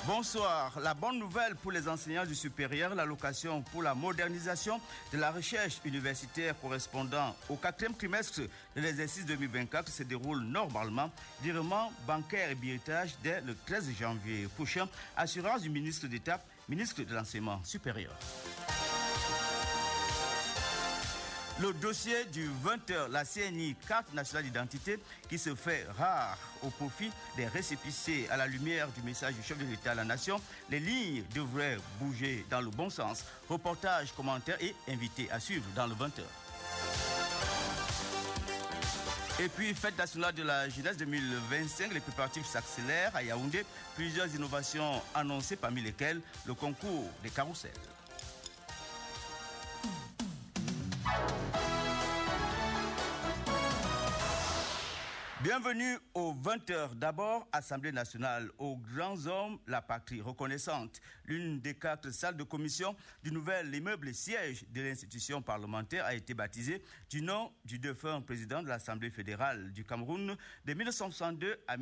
Bonsoir. La bonne nouvelle pour les enseignants du supérieur, l'allocation pour la modernisation de la recherche universitaire correspondant au 4e trimestre de l'exercice 2024 se déroule normalement. Virement bancaire et billetage dès le 13 janvier prochain. Assurance du ministre d'État, ministre de l'Enseignement supérieur. Le dossier du 20h, la CNI, carte nationale d'identité, qui se fait rare au profit des récépissés à la lumière du message du chef de l'État à la nation. Les lignes devraient bouger dans le bon sens. Reportage, commentaires et invités à suivre dans le 20h. Et puis, fête nationale de la jeunesse 2025, les préparatifs s'accélèrent à Yaoundé. Plusieurs innovations annoncées, parmi lesquelles le concours des carrousels. Bienvenue aux 20h. D'abord, Assemblée nationale, aux grands hommes, la patrie reconnaissante. L'une des 4 salles de commission du nouvel immeuble siège de l'institution parlementaire a été baptisée du nom du défunt président de l'Assemblée fédérale du Cameroun de 1962 à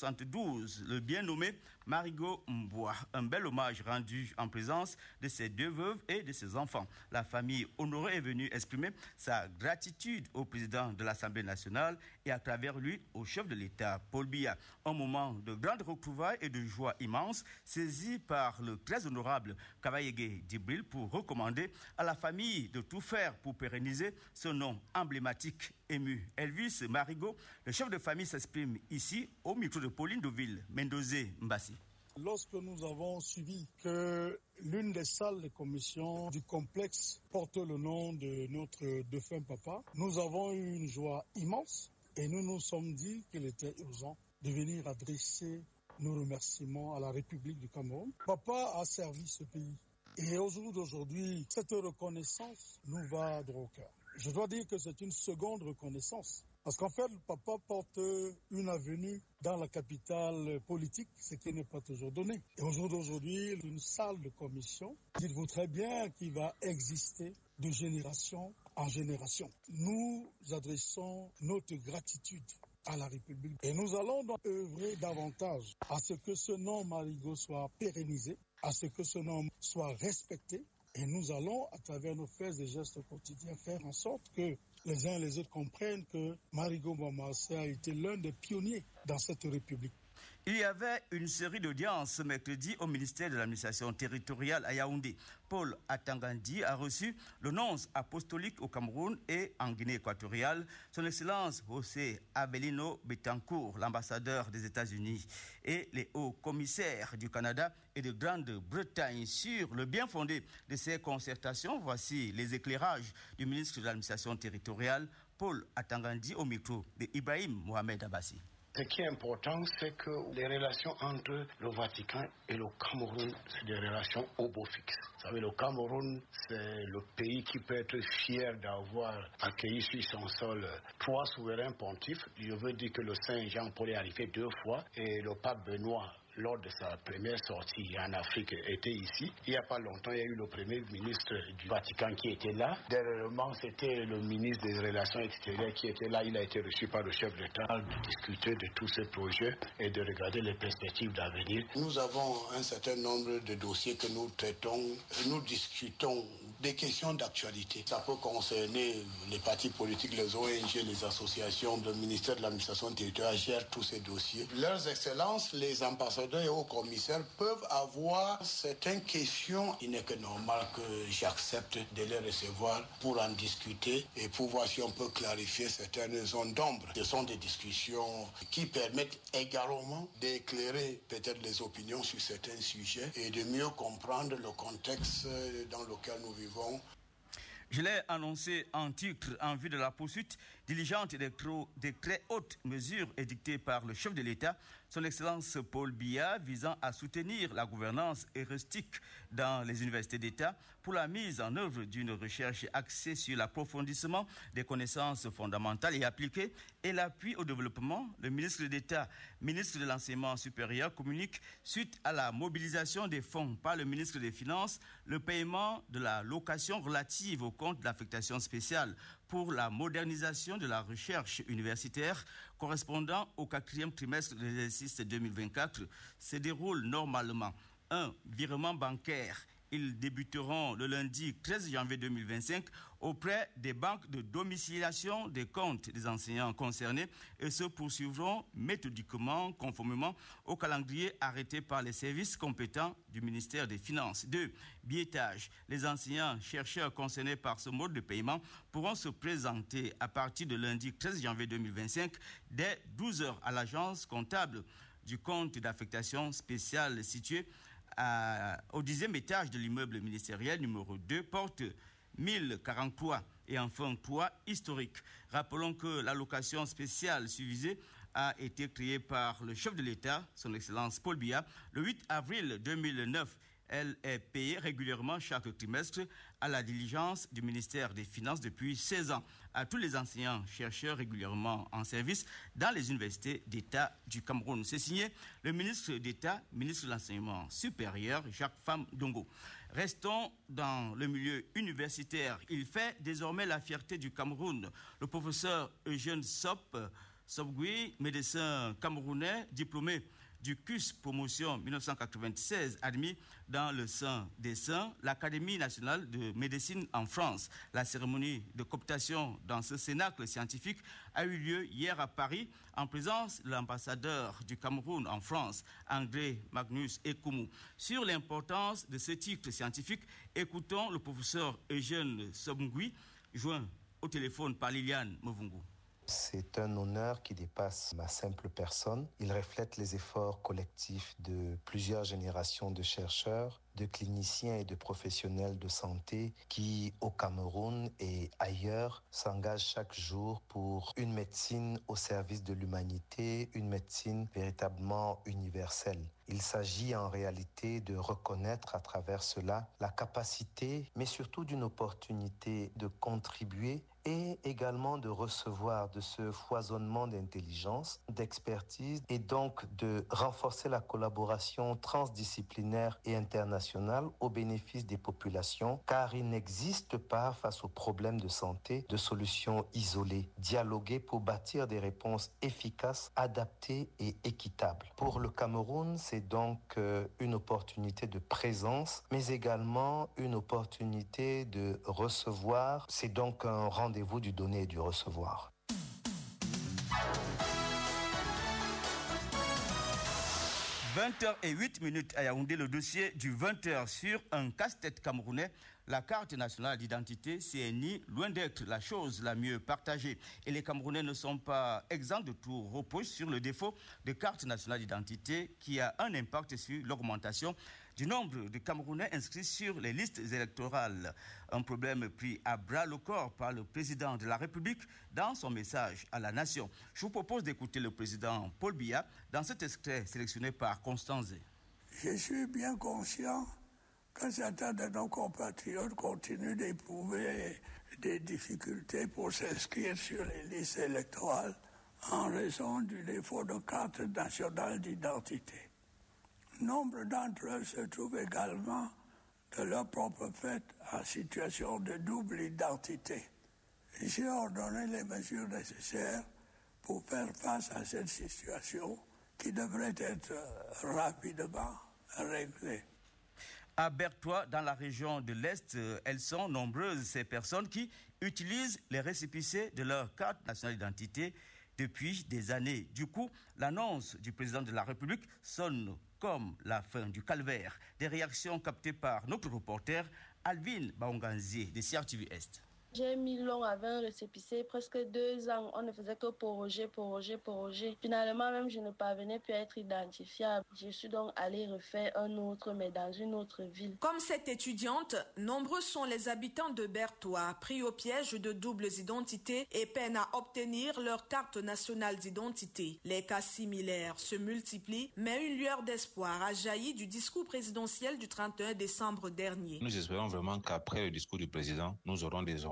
1972, le bien nommé Marigo Mboua. Un bel hommage rendu en présence de ses 2 veuves et de ses enfants. La famille honorée est venue exprimer sa gratitude au président de l'Assemblée nationale et à travers lui au chef de l'État, Paul Biya. Un moment de grande retrouvailles et de joie immense, saisi par le très honorable Kavayegue Djibril pour recommander à la famille de tout faire pour pérenniser ce nom emblématique ému. Elvis Marigo, le chef de famille, s'exprime ici au micro de Pauline Deauville, Mendozé Mbassi. Lorsque nous avons suivi que l'une des salles de commission du complexe porte le nom de notre défunt papa, nous avons eu une joie immense. Et nous nous sommes dit qu'il était urgent de venir adresser nos remerciements à la République du Cameroun. Papa a servi ce pays. Et au jour d'aujourd'hui, cette reconnaissance nous va droit au cœur. Je dois dire que c'est une seconde reconnaissance. Parce qu'en fait, papa porte une avenue dans la capitale politique, ce qui n'est pas toujours donné. Et au jour d'aujourd'hui, une salle de commission, dites-vous très bien, qui va exister de génération en génération. Nous adressons notre gratitude à la République. Et nous allons donc œuvrer davantage à ce que ce nom Marigo soit pérennisé, à ce que ce nom soit respecté. Et nous allons, à travers nos faits et gestes quotidiens, faire en sorte que les uns et les autres comprennent que Marigo Mamassé a été l'un des pionniers dans cette République. Il y avait une série d'audiences ce mercredi au ministère de l'administration territoriale à Yaoundé. Paul Atangandi a reçu le nonce apostolique au Cameroun et en Guinée équatoriale, son Excellence José Avelino Betancourt, l'ambassadeur des États-Unis, et les hauts commissaires du Canada et de Grande-Bretagne sur le bien fondé de ces concertations. Voici les éclairages du ministre de l'administration territoriale, Paul Atangandi, au micro de Ibrahim Mohamed Abbassi. Ce qui est important, c'est que les relations entre le Vatican et le Cameroun, c'est des relations au beau fixe. Vous savez, le Cameroun, c'est le pays qui peut être fier d'avoir accueilli sur son sol 3 souverains pontifes. Je veux dire que le Saint Jean-Paul est arrivé 2 fois et le pape Benoît, lors de sa première sortie en Afrique, était ici. Il n'y a pas longtemps, il y a eu le premier ministre du Vatican qui était là. Dernièrement, c'était le ministre des Relations extérieures qui était là. Il a été reçu par le chef d'État de discuter de tous ces projets et de regarder les perspectives d'avenir. Nous avons un certain nombre de dossiers que nous traitons. Nous discutons des questions d'actualité. Ça peut concerner les partis politiques, les ONG, les associations. Le ministère de l'administration territoriale gère tous ces dossiers. Leurs excellences, les ambassadeurs et hauts commissaires peuvent avoir certaines questions. Il n'est que normal que j'accepte de les recevoir pour en discuter et pour voir si on peut clarifier certaines zones d'ombre. Ce sont des discussions qui permettent également d'éclairer peut-être les opinions sur certains sujets et de mieux comprendre le contexte dans lequel nous vivons. Je l'ai annoncé en titre en vue de la poursuite diligente des très hautes mesures édictées par le chef de l'État, son Excellence Paul Biya, visant à soutenir la gouvernance heuristique dans les universités d'État pour la mise en œuvre d'une recherche axée sur l'approfondissement des connaissances fondamentales et appliquées et l'appui au développement. Le ministre d'État, ministre de l'Enseignement supérieur, communique suite à la mobilisation des fonds par le ministre des Finances, le paiement de la location relative au compte d'affectation spéciale pour la modernisation de la recherche universitaire correspondant au 4e trimestre de l'exercice 2024 se déroule normalement. un virement bancaire. Ils débuteront le lundi 13 janvier 2025 auprès des banques de domiciliation des comptes des enseignants concernés et se poursuivront méthodiquement conformément au calendrier arrêté par les services compétents du ministère des Finances. 2. Billetage. Les enseignants-chercheurs concernés par ce mode de paiement pourront se présenter à partir de lundi 13 janvier 2025 dès 12h à l'agence comptable du compte d'affectation spéciale situé au 10e étage de l'immeuble ministériel numéro 2, porte 1043 et enfin toit historique. Rappelons que l'allocation spéciale susvisée a été créée par le chef de l'État, son Excellence Paul Biya, le 8 avril 2009. Elle est payée régulièrement chaque trimestre à la diligence du ministère des Finances depuis 16 ans à tous les enseignants-chercheurs régulièrement en service dans les universités d'État du Cameroun. C'est signé le ministre d'État, ministre de l'Enseignement supérieur, Jacques Fam Dongo. Restons dans le milieu universitaire. Il fait désormais la fierté du Cameroun. Le professeur Eugène Sobgui, médecin camerounais, diplômé du CUS Promotion 1996, admis dans le sein des saints, l'Académie nationale de médecine en France. La cérémonie de cooptation dans ce cénacle scientifique a eu lieu hier à Paris en présence de l'ambassadeur du Cameroun en France, André Magnus Ekoumou. Sur l'importance de ce titre scientifique, écoutons le professeur Eugène Sobgui, joint au téléphone par Liliane Mvungu. C'est un honneur qui dépasse ma simple personne. Il reflète les efforts collectifs de plusieurs générations de chercheurs, de cliniciens et de professionnels de santé qui, au Cameroun et ailleurs, s'engagent chaque jour pour une médecine au service de l'humanité, une médecine véritablement universelle. Il s'agit en réalité de reconnaître à travers cela la capacité, mais surtout d'une opportunité de contribuer et également de recevoir de ce foisonnement d'intelligence, d'expertise et donc de renforcer la collaboration transdisciplinaire et internationale au bénéfice des populations, car il n'existe pas, face aux problèmes de santé, de solutions isolées. Dialoguer pour bâtir des réponses efficaces, adaptées et équitables. Pour le Cameroun, c'est donc une opportunité de présence, mais également une opportunité de recevoir. C'est donc un rendez-vous du donner et du recevoir. « 20h08 à Yaoundé, le dossier du 20h sur un casse-tête camerounais. La carte nationale d'identité, CNI, loin d'être la chose la mieux partagée. Et les Camerounais ne sont pas exempts de tout repos sur le défaut de carte nationale d'identité qui a un impact sur l'augmentation du nombre de Camerounais inscrits sur les listes électorales. Un problème pris à bras le corps par le président de la République dans son message à la nation. Je vous propose d'écouter le président Paul Biya dans cet extrait sélectionné par Constance Zé. Je suis bien conscient que certains de nos compatriotes continuent d'éprouver des difficultés pour s'inscrire sur les listes électorales en raison du défaut de carte nationale d'identité. Nombre d'entre eux se trouvent également de leur propre fait en situation de double identité. J'ai ordonné les mesures nécessaires pour faire face à cette situation qui devrait être rapidement réglée. À Bertois, dans la région de l'Est, elles sont nombreuses, ces personnes qui utilisent les récépissés de leur carte nationale d'identité depuis des années. Du coup, l'annonce du président de la République sonne comme la fin du calvaire. Des réactions captées par notre reporter Alvin Baonganzi de CRTV Est. J'ai mis long avec un récépissé, presque 2 ans. On ne faisait que proroger. Finalement, même, je ne parvenais plus à être identifiable. Je suis donc allée refaire un autre, mais dans une autre ville. Comme cette étudiante, nombreux sont les habitants de Bertois, pris au piège de doubles identités et peinent à obtenir leur carte nationale d'identité. Les cas similaires se multiplient, mais une lueur d'espoir a jailli du discours présidentiel du 31 décembre dernier. Nous espérons vraiment qu'après le discours du président, nous aurons désormais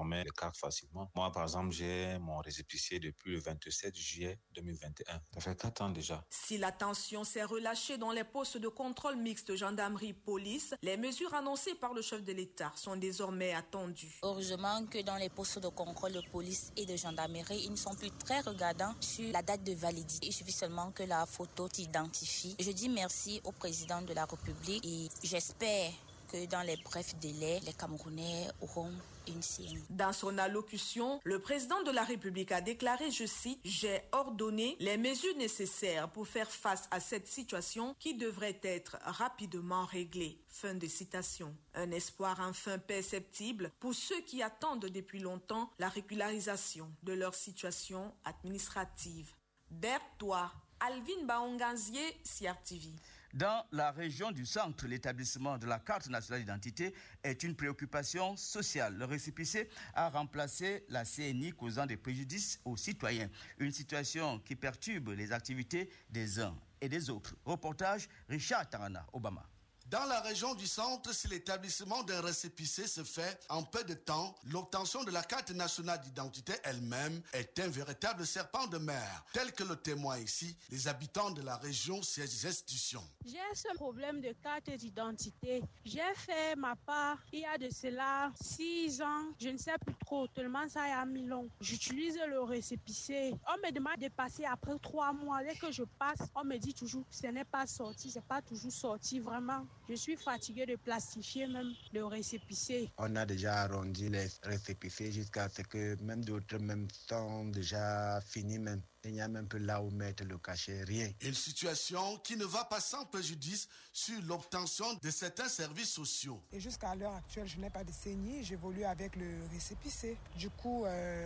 main les cartes facilement. Moi, par exemple, j'ai mon récépissé depuis le 27 juillet 2021. Ça fait 4 ans déjà. Si la tension s'est relâchée dans les postes de contrôle mixte gendarmerie-police, les mesures annoncées par le chef de l'État sont désormais attendues. Heureusement que dans les postes de contrôle de police et de gendarmerie, ils ne sont plus très regardants sur la date de validité. Il suffit seulement que la photo t'identifie. Je dis merci au président de la République et j'espère que dans les brefs délais, les Camerounais auront une CNI. Dans son allocution, le président de la République a déclaré, je cite, « J'ai ordonné les mesures nécessaires pour faire face à cette situation qui devrait être rapidement réglée. » Fin de citation. Un espoir enfin perceptible pour ceux qui attendent depuis longtemps la régularisation de leur situation administrative. Berthois, Alvin Baonganzier, CRTV. Dans la région du centre, l'établissement de la carte nationale d'identité est une préoccupation sociale. Le récépissé a remplacé la CNI causant des préjudices aux citoyens. Une situation qui perturbe les activités des uns et des autres. Reportage Richard Tarana, Obama. Dans la région du centre, si l'établissement d'un récépissé se fait en peu de temps, l'obtention de la carte nationale d'identité elle-même est un véritable serpent de mer, tel que le témoignent ici les habitants de la région, ces institutions. J'ai ce problème de carte d'identité. J'ai fait ma part il y a de cela 6 ans, je ne sais plus trop, tellement ça y a mis long. J'utilise le récépissé. On me demande de passer après 3 mois. Dès que je passe, on me dit toujours que ce n'est pas sorti, c'est pas toujours sorti vraiment. Je suis fatiguée de plastifier même le récépissé. On a déjà arrondi les récépissés jusqu'à ce que même d'autres même sont déjà finis même. Il n'y a même plus là où mettre le cachet, rien. Une situation qui ne va pas sans préjudice sur l'obtention de certains services sociaux. Et jusqu'à l'heure actuelle, je n'ai pas de CNI, j'évolue avec le récépissé. Du coup,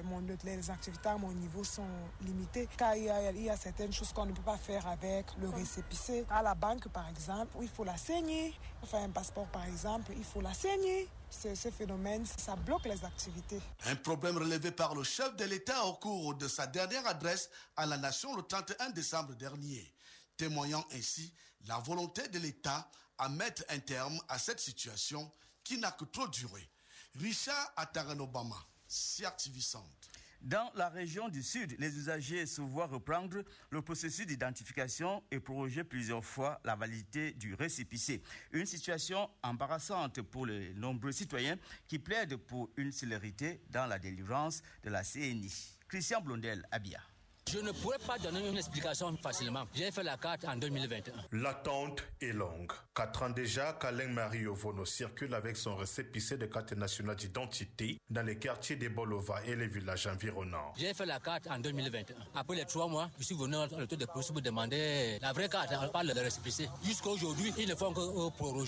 les activités à mon niveau sont limitées, car il y a certaines choses qu'on ne peut pas faire avec le récépissé. À la banque, par exemple, il faut la CNI. Enfin, un passeport, par exemple, il faut la CNI. Ce phénomène, ça bloque les activités. Un problème relevé par le chef de l'État au cours de sa dernière adresse à la nation le 31 décembre dernier, témoignant ainsi la volonté de l'État à mettre un terme à cette situation qui n'a que trop duré. Richard Ataran Obama, CRTV Centre. Dans la région du Sud, les usagers se voient reprendre le processus d'identification et proroger plusieurs fois la validité du récépissé. Une situation embarrassante pour les nombreux citoyens qui plaident pour une célérité dans la délivrance de la CNI. Christian Blondel, Abia. Je ne pourrais pas donner une explication facilement. J'ai fait la carte en 2021. L'attente est longue. 4 ans déjà qu'Alain Marie Ovono circule avec son récépissé de carte nationale d'identité dans les quartiers des Bolova et les villages environnants. J'ai fait la carte en 2021. Après les 3 mois, je suis venu à l'autorité de police pour demander la vraie carte, pas le récépissé. Jusqu'à aujourd'hui, ils ne font que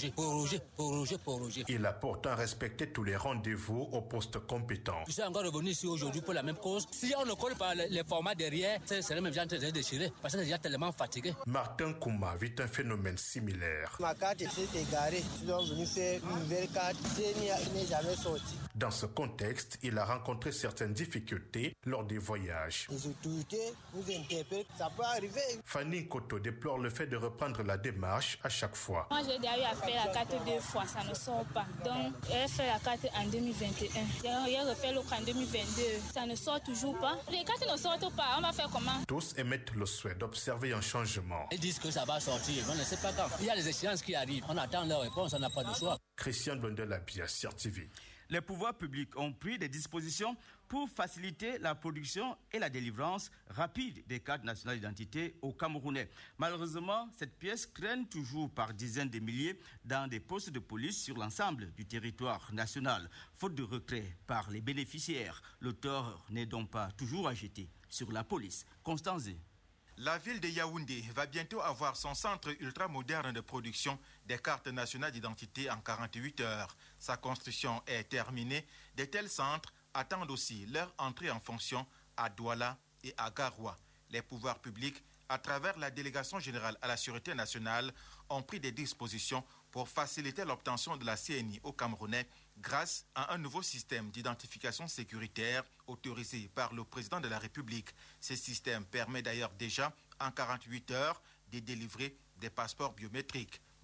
proroger. Il a pourtant respecté tous les rendez-vous au poste compétent. Je suis encore revenu ici aujourd'hui pour la même cause. Si on ne colle pas les formats derrière, c'est le même genre de déchiré parce que c'est déjà tellement fatigué. Martin Kouma vit un phénomène similaire. Ma carte s'est égarée. Je dois venir faire une nouvelle carte. Elle n'est jamais sortie. Dans ce contexte, il a rencontré certaines difficultés lors des voyages. Les autorités vous interpellent, ça peut arriver. Fanny Koto déplore le fait de reprendre la démarche à chaque fois. Moi, j'ai déjà eu à faire la carte 2 fois, ça ne sort pas. Donc, j'ai fait la carte en 2021. J'ai refait l'autre en 2022. Ça ne sort toujours pas. Les cartes ne sortent pas. On va faire comment? Tous émettent le souhait d'observer un changement. Ils disent que ça va sortir, mais on ne sait pas quand. Il y a les échéances qui arrivent. On attend leur réponse, on n'a pas de choix. Christian Blondel-Abia, CRTV. Les pouvoirs publics ont pris des dispositions pour faciliter la production et la délivrance rapide des cartes nationales d'identité aux Camerounais. Malheureusement, cette pièce traîne toujours par dizaines de milliers dans des postes de police sur l'ensemble du territoire national. Faute de retrait par les bénéficiaires, le tort n'est donc pas toujours à jeter sur la police. Constance Zé. La ville de Yaoundé va bientôt avoir son centre ultramoderne de production des cartes nationales d'identité en 48 heures. Sa construction est terminée. De tels centres attendent aussi leur entrée en fonction à Douala et à Garoua. Les pouvoirs publics, à travers la Délégation générale à la Sûreté nationale, ont pris des dispositions pour faciliter l'obtention de la CNI aux Camerounais grâce à un nouveau système d'identification sécuritaire autorisé par le président de la République. Ce système permet d'ailleurs déjà, en 48 heures, de délivrer des passeports biométriques.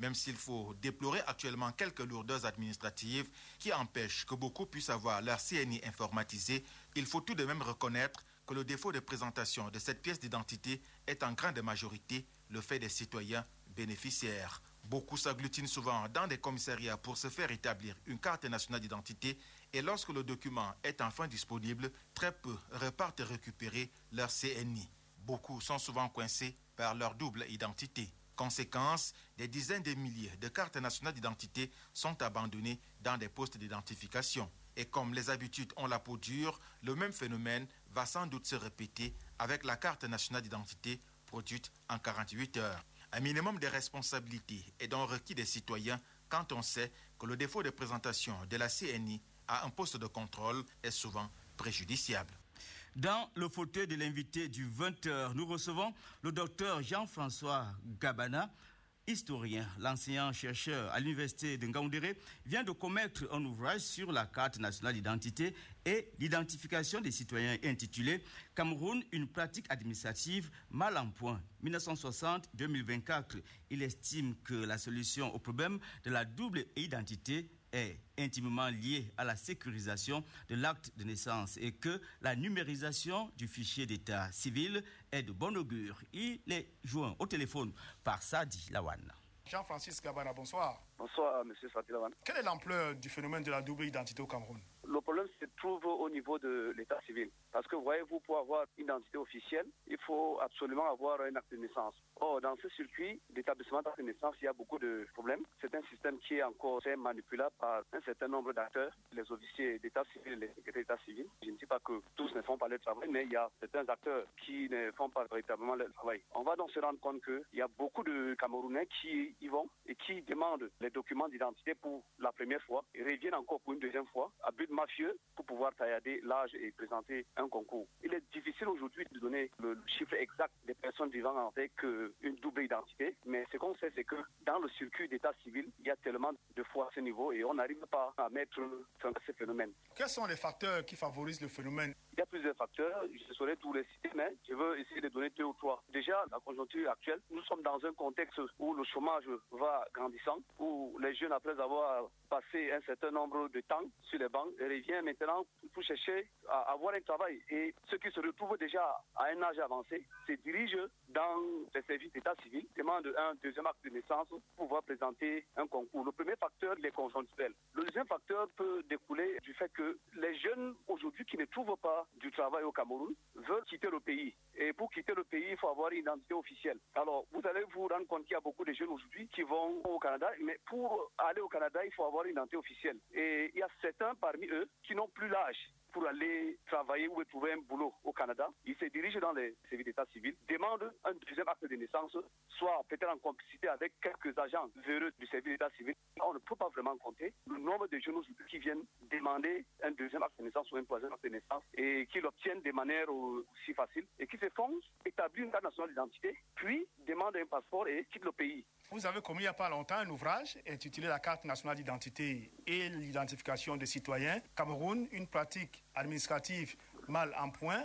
Même s'il faut déplorer actuellement quelques lourdeurs administratives qui empêchent que beaucoup puissent avoir leur CNI informatisé, il faut tout de même reconnaître que le défaut de présentation de cette pièce d'identité est en grande majorité le fait des citoyens bénéficiaires. Beaucoup s'agglutinent souvent dans des commissariats pour se faire établir une carte nationale d'identité et lorsque le document est enfin disponible, très peu repartent récupérer leur CNI. Beaucoup sont souvent coincés par leur double identité. Conséquence, des dizaines de milliers de cartes nationales d'identité sont abandonnées dans des postes d'identification. Et comme les habitudes ont la peau dure, le même phénomène va sans doute se répéter avec la carte nationale d'identité produite en 48 heures. Un minimum de responsabilité est donc requis des citoyens quand on sait que le défaut de présentation de la CNI à un poste de contrôle est souvent préjudiciable. Dans le fauteuil de l'invité du 20h, nous recevons le docteur Jean-François Gabana, historien. L'enseignant-chercheur à l'université de Ngaoundéré vient de commettre un ouvrage sur la carte nationale d'identité et l'identification des citoyens intitulé « Cameroun, une pratique administrative mal en point, 1960-2024 ». Il estime que la solution au problème de la double identité est intimement liée à la sécurisation de l'acte de naissance et que la numérisation du fichier d'état civil est de bon augure. Il est joint au téléphone par Sadi Lawan. Jean-Francis Gabana, bonsoir. Bonsoir, M. Sadi Lawan. Quelle est l'ampleur du phénomène de la double identité au Cameroun? Le problème se trouve au niveau de l'état civil. Parce que, voyez-vous, pour avoir une identité officielle, il faut absolument avoir un acte de naissance. Or, dans ce circuit d'établissement d'acte de naissance, il y a beaucoup de problèmes. C'est un système qui est encore très manipulable par un certain nombre d'acteurs, les officiers d'état civil et les secrétaires d'état civil. Je ne dis pas que tous ne font pas le travail, mais il y a certains acteurs qui ne font pas véritablement le travail. On va donc se rendre compte qu'il y a beaucoup de Camerounais qui y vont et qui demandent les documents d'identité pour la première fois et reviennent encore pour une deuxième fois à but mafieux pour pouvoir taillader l'âge et présenter un concours. Il est difficile aujourd'hui de donner le chiffre exact des personnes vivant avec une double identité, mais ce qu'on sait, c'est que dans le circuit d'état civil, il y a tellement de fois à ce niveau et on n'arrive pas à mettre fin à ce phénomène. Quels sont les facteurs qui favorisent le phénomène? Il y a plusieurs facteurs, je saurais tous les citer, mais je veux essayer de donner 2 ou 3. Déjà, la conjoncture actuelle, nous sommes dans un contexte où le chômage va grandissant, où les jeunes, après avoir passé un certain nombre de temps sur les bancs, reviennent maintenant pour chercher à avoir un travail. Et ceux qui se retrouvent déjà à un âge avancé se dirigent dans les services d'état civil, demandent un deuxième acte de naissance pour pouvoir présenter un concours. Le premier facteur, il est conjoncturel. Le deuxième facteur peut découler du fait que les jeunes aujourd'hui qui ne trouvent pas du travail au Cameroun veulent quitter le pays. Et pour quitter le pays, il faut avoir une identité officielle. Alors, vous allez vous rendre compte qu'il y a beaucoup de jeunes aujourd'hui qui vont au Canada, mais pour aller au Canada, il faut avoir une identité officielle. Et il y a certains parmi eux qui n'ont plus l'âge pour aller travailler ou trouver un boulot au Canada. Ils se dirigent dans les services d'état civil, demandent un deuxième acte de naissance, soit peut-être en complicité avec quelques agents véreux du service d'état civil. On ne peut pas vraiment compter le nombre de jeunes qui viennent demander un deuxième acte de naissance ou un troisième acte de naissance et qui l'obtiennent de manière aussi facile et qui se font établir une carte nationale d'identité, puis demandent un passeport et quittent le pays. Vous avez commis il n'y a pas longtemps un ouvrage intitulé La carte nationale d'identité et l'identification des citoyens. Cameroun, une pratique administrative mal en point,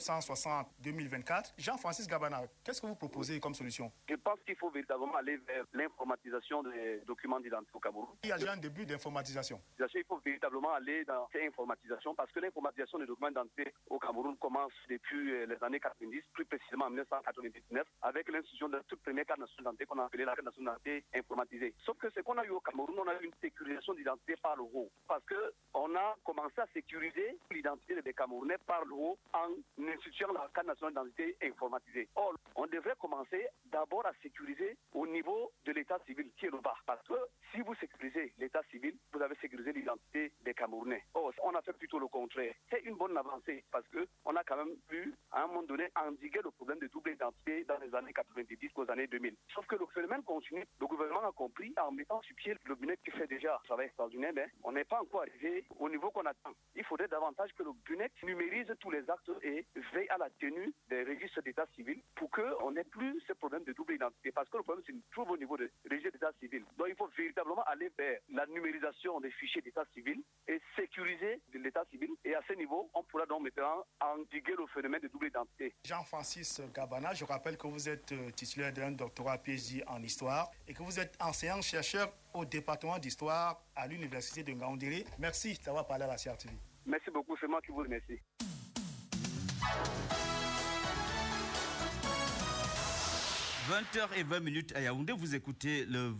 1960-2024. Jean-Francis Gabana, qu'est-ce que vous proposez comme solution? Je pense qu'il faut véritablement aller vers l'informatisation des documents d'identité au Cameroun. Il y a déjà un début d'informatisation. Il faut véritablement aller dans cette informatisation parce que l'informatisation des documents d'identité au Cameroun commence depuis les années 90, plus précisément en 1999, avec l'institution de la toute première carte nationale d'identité qu'on a appelée la carte nationale d'identité informatisée. Sauf que ce qu'on a eu au Cameroun, on a eu une sécurisation d'identité par le haut. Parce qu'on a commencé à sécuriser l'identité des Camerounais par le haut en instituant la carte nationale d'identité informatisée. Or, on devrait commencer d'abord à sécuriser au niveau de l'état civil qui est le bas. Parce que si vous sécurisez l'état civil, vous avez sécurisé l'identité des Camerounais. Or, on a fait plutôt le contraire. C'est une bonne avancée parce qu'on a quand même pu, à un moment donné, endiguer le problème de double identité dans les années 90 aux années 2000. Sauf que le phénomène continue. Le gouvernement a compris en mettant sur pied le BUNEC qui fait déjà un travail extraordinaire, mais on n'est pas encore arrivé au niveau qu'on attend. Il faudrait davantage que le BUNEC numérise tous les actes et veille à la tenue des registres d'état civil pour qu'on n'ait plus ce problème de double identité. Parce que le problème se trouve au niveau des registres d'état civil. Donc il faut véritablement véritablement aller vers la numérisation des fichiers d'état civil et sécuriser l'état civil. Et à ce niveau, on pourra donc maintenant endiguer le phénomène de double identité. Jean-Francis Gabana, je rappelle que vous êtes titulaire d'un doctorat PhD en histoire et que vous êtes enseignant-chercheur au département d'histoire à l'université de Ngaoundéré. Merci d'avoir parlé à la CRTV. Merci beaucoup, c'est moi qui vous remercie. « 20h20 à Yaoundé, vous écoutez le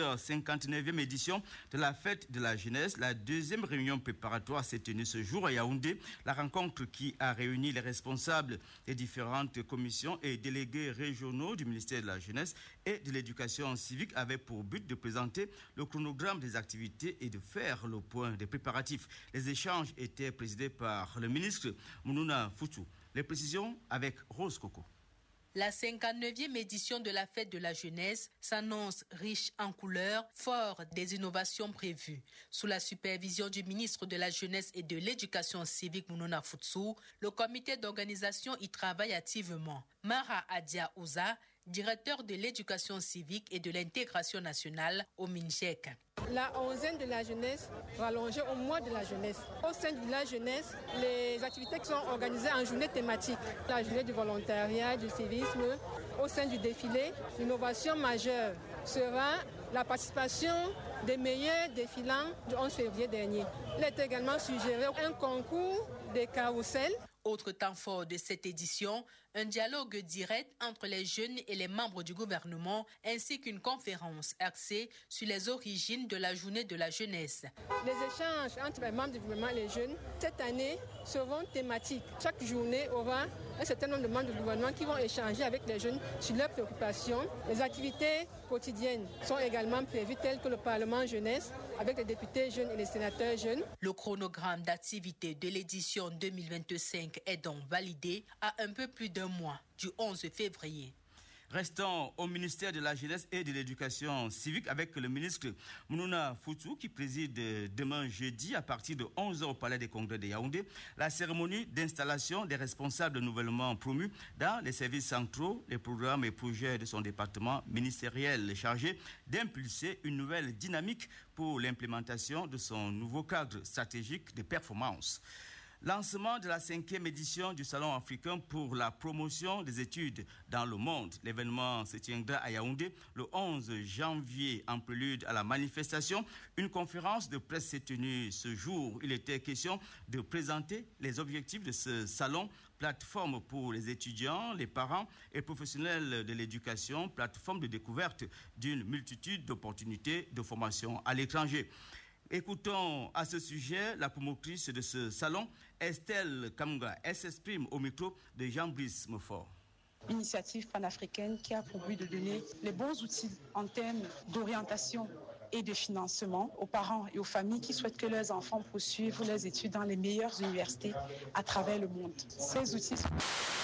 20h59e édition de la fête de la jeunesse. La deuxième réunion préparatoire s'est tenue ce jour à Yaoundé. La rencontre qui a réuni les responsables des différentes commissions et délégués régionaux du ministère de la jeunesse et de l'éducation civique avait pour but de présenter le chronogramme des activités et de faire le point des préparatifs. Les échanges étaient présidés par le ministre Mounouna Foutou. Les précisions avec Rose Coco. La 59e édition de la fête de la jeunesse s'annonce riche en couleurs, fort des innovations prévues. Sous la supervision du ministre de la Jeunesse et de l'Éducation civique Mounouna Foutsou, le comité d'organisation y travaille activement. Mara Adia Ouza, directeur de l'éducation civique et de l'intégration nationale au MINJEC. La onzaine de la jeunesse rallongée au mois de la jeunesse. Au sein de la jeunesse, les activités qui sont organisées en journée thématique, la journée du volontariat, du civisme, au sein du défilé, l'innovation majeure sera la participation des meilleurs défilants du 11 février dernier. Il est également suggéré un concours des carrousels. Autre temps fort de cette édition, un dialogue direct entre les jeunes et les membres du gouvernement, ainsi qu'une conférence axée sur les origines de la journée de la jeunesse. Les échanges entre les membres du gouvernement et les jeunes, cette année, seront thématiques. Chaque journée aura un certain nombre de membres du gouvernement qui vont échanger avec les jeunes sur leurs préoccupations. Les activités quotidiennes sont également prévues, telles que le Parlement jeunesse, avec les députés jeunes et les sénateurs jeunes. Le chronogramme d'activité de l'édition 2025 est donc validé à un peu plus d'un mois, du 11 février. Restons au ministère de la Jeunesse et de l'Éducation civique avec le ministre Mounouna Foutou qui préside demain jeudi à partir de 11h au Palais des Congrès de Yaoundé la cérémonie d'installation des responsables nouvellement promus dans les services centraux, les programmes et projets de son département ministériel chargé d'impulser une nouvelle dynamique pour l'implémentation de son nouveau cadre stratégique de performance. Lancement de la 5e édition du Salon africain pour la promotion des études dans le monde. L'événement se tiendra à Yaoundé le 11 janvier en prélude à la manifestation. Une conférence de presse s'est tenue ce jour. Il était question de présenter les objectifs de ce salon, plateforme pour les étudiants, les parents et professionnels de l'éducation, plateforme de découverte d'une multitude d'opportunités de formation à l'étranger. Écoutons à ce sujet la promotrice de ce salon, Estelle Kamga. Elle s'exprime au micro de Jean-Brice Mefort. Initiative panafricaine qui a pour but de donner les bons outils en termes d'orientation et de financement aux parents et aux familles qui souhaitent que leurs enfants poursuivent leurs études dans les meilleures universités à travers le monde. Ces outils sont...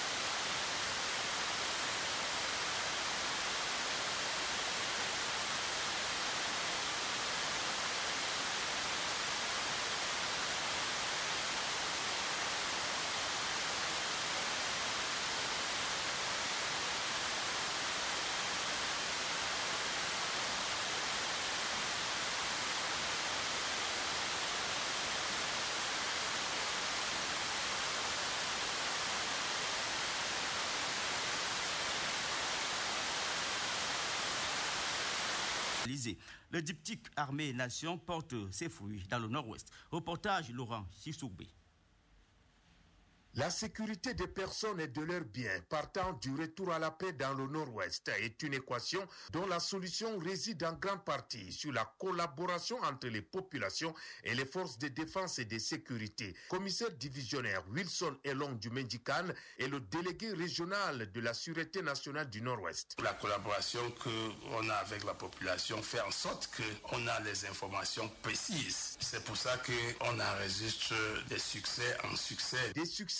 Le diptyque Armée-Nation porte ses fruits dans le Nord-Ouest. Reportage Laurent Chissoubé. La sécurité des personnes et de leurs biens partant du retour à la paix dans le Nord-Ouest est une équation dont la solution réside en grande partie sur la collaboration entre les populations et les forces de défense et de sécurité. Commissaire divisionnaire Wilson Elong du Mendikan est le délégué régional de la Sûreté nationale du Nord-Ouest. La collaboration qu'on a avec la population fait en sorte qu'on a les informations précises. C'est pour ça qu'on enregistre des succès en succès. Des succès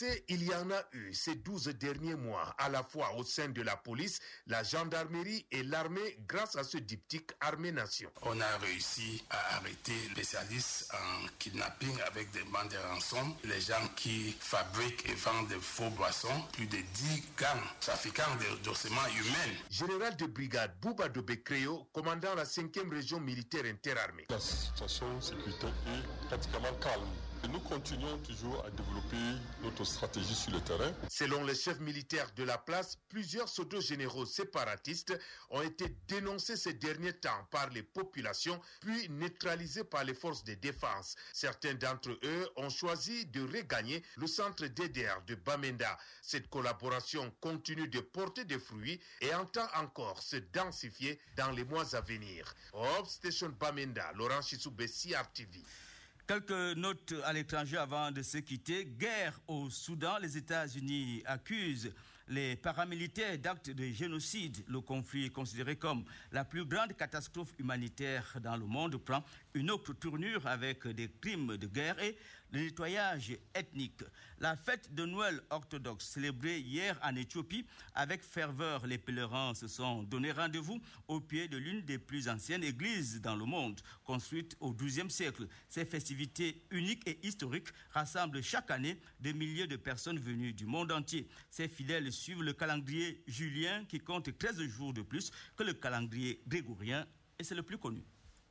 avancées, il y en a eu ces 12 derniers mois, à la fois au sein de la police, la gendarmerie et l'armée, grâce à ce diptyque Armée-Nation. On a réussi à arrêter les spécialistes en kidnapping avec des bandes de rançon, les gens qui fabriquent et vendent de faux boissons, plus de 10 gangs trafiquants d'ossements humains. Général de brigade Bouba Dobé-Créo, commandant la 5e région militaire interarmée. La situation sécuritaire est pratiquement calme. Et nous continuons toujours à développer notre stratégie sur le terrain. Selon le chef militaire de la place, plusieurs pseudo-généraux séparatistes ont été dénoncés ces derniers temps par les populations, puis neutralisés par les forces de défense. Certains d'entre eux ont choisi de regagner le centre DDR de Bamenda. Cette collaboration continue de porter des fruits et entend encore se densifier dans les mois à venir. Hope Station Bamenda, Laurent Chissoubé, CRTV. Quelques notes à l'étranger avant de se quitter. Guerre au Soudan, les États-Unis accusent les paramilitaires d'actes de génocide. Le conflit est considéré comme la plus grande catastrophe humanitaire dans le monde, prend une autre tournure avec des crimes de guerre et le nettoyage ethnique. La fête de Noël orthodoxe célébrée hier en Éthiopie avec ferveur, les pèlerins se sont donné rendez-vous au pied de l'une des plus anciennes églises dans le monde, construite au XIIe siècle. Ces festivités uniques et historiques rassemblent chaque année des milliers de personnes venues du monde entier. Ces fidèles suivent le calendrier julien qui compte 13 jours de plus que le calendrier grégorien et c'est le plus connu.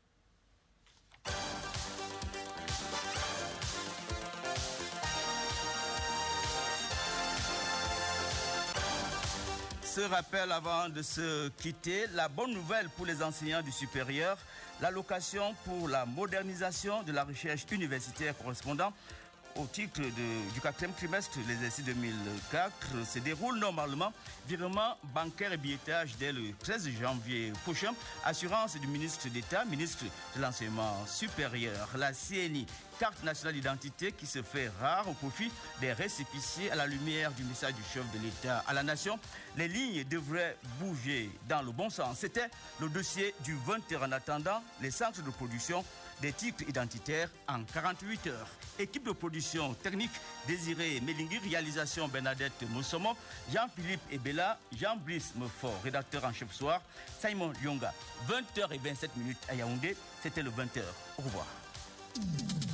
Ce rappel avant de se quitter, la bonne nouvelle pour les enseignants du supérieur, l'allocation pour la modernisation de la recherche universitaire correspondant au titre du 4e trimestre de l'exercice 2004 se déroule normalement. Virement bancaire et billetage dès le 13 janvier prochain. Assurance du ministre d'État, ministre de l'Enseignement supérieur. La CNI, carte nationale d'identité qui se fait rare au profit des récépissés à la lumière du message du chef de l'État à la nation. Les lignes devraient bouger dans le bon sens. C'était le dossier du 20h. En attendant, les centres de production des titres identitaires en 48 heures. Équipe de production technique, Désiré Melingui, réalisation Bernadette Moussomo, Jean-Philippe Ebela, Jean-Brice Mefort, rédacteur en chef soir, Simon Lyonga. 20h27 à Yaoundé, c'était le 20h. Au revoir.